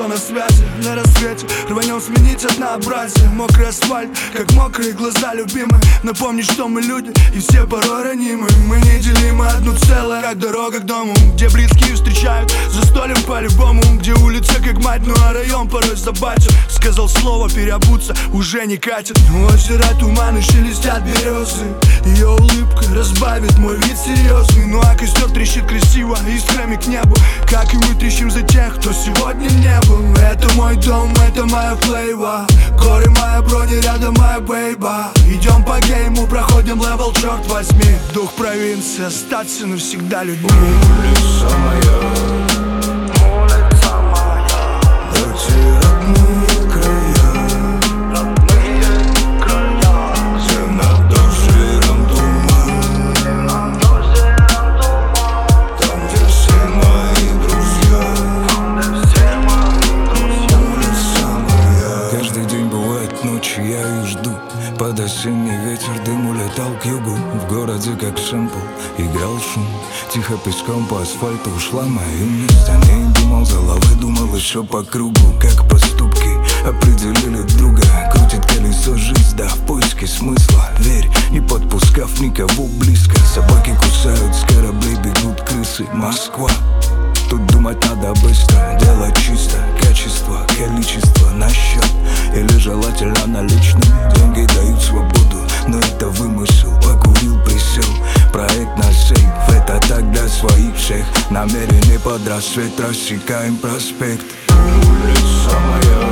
кто на связи. На рассвете рванем сменить однообразие. Мокрый асфальт, как мокрые глаза любимые. Напомнить, что мы люди и все порой ранимы. Мы неделимы одно целое, как дорога к дому, где близкие встречают за столем по-любому, где улица как мать, ну а район порой забачен. Сказал слово, переобуться уже не катит. Озеро, туманы, шелестят березы. Ее улыбка разбавит мой вид серьезный. Ну а костер трещит красиво, искрами к небу. Как и мы трещим за тех, кто сегодня не был. Это мой дом, это моя флейва. Горы моя броня, рядом моя бейба. Идем по гейму, проходим левел, черт возьми. Дух провинции, остаться навсегда людьми. Улица моя, эти родные края, где над озером туман, там, где все мои друзья. Улица моя. Каждый день бывает ночью, я ее жду. Под осенний ветер дым улетал к югу. В городе как сэмпл играл шум. Тихо песком по асфальту ушла моя юность. О ней думал, головой думал еще по кругу. Как поступки определили друга. Крутит колесо жизнь, да, в поиске смысла. Верь, не подпускав никого близко. Собаки кусают, с кораблей бегут крысы. Москва, тут думать надо быстро. Дело чисто, качество, количество на счет. Или желательно наличными. Деньги дают свободу, но это вымысел. Покурил, присел, проект на сейф. Это так для своих всех. Намерений под рассвет, рассекаем проспект. Улица моя,